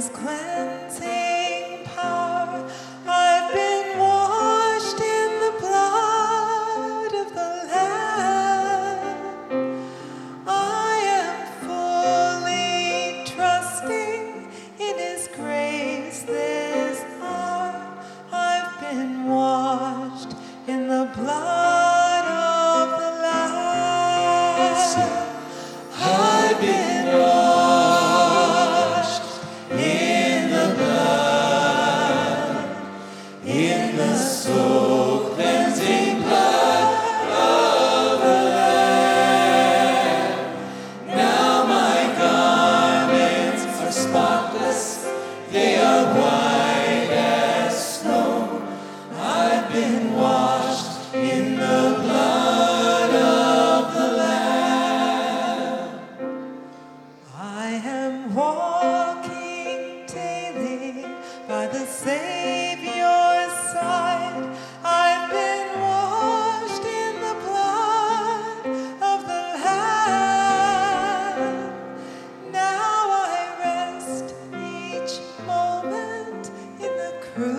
His cleansing power. I've been washed in the blood of the Lamb. I am fully trusting in His grace this hour. I've been washed in the blood of the Lamb. I've been washed in the blood, in the soul cleansing blood of the Lamb. Now my garments are spotless, they are white as snow. I've been washed in the blood of the Lamb. I am walking daily by the Savior's side. I've been washed in the blood of the Lamb. Now I rest each moment in the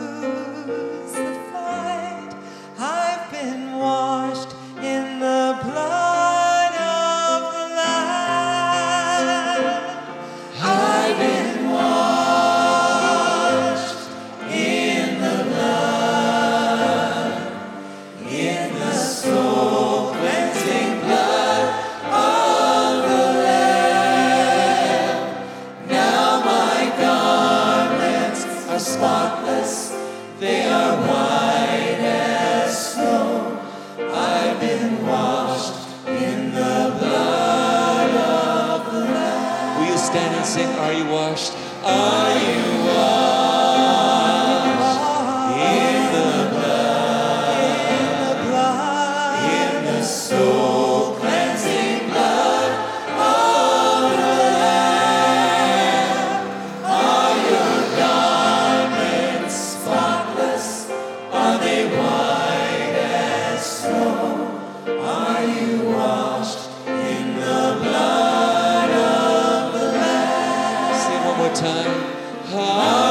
crucified. I've been washed in the blood of the Lamb. I've been washed in the blood, in the soul cleansing blood of the Lamb. Now my garments are spotless, they are white as snow. I've been washed in the blood of the Lamb. Will you stand and sing, Are You Washed? Are you washed in the blood, in the soul cleansing blood of the Lamb? Are your garments spotless? Are they white as snow? Are you washed in the blood of the Lamb? Sing one more time.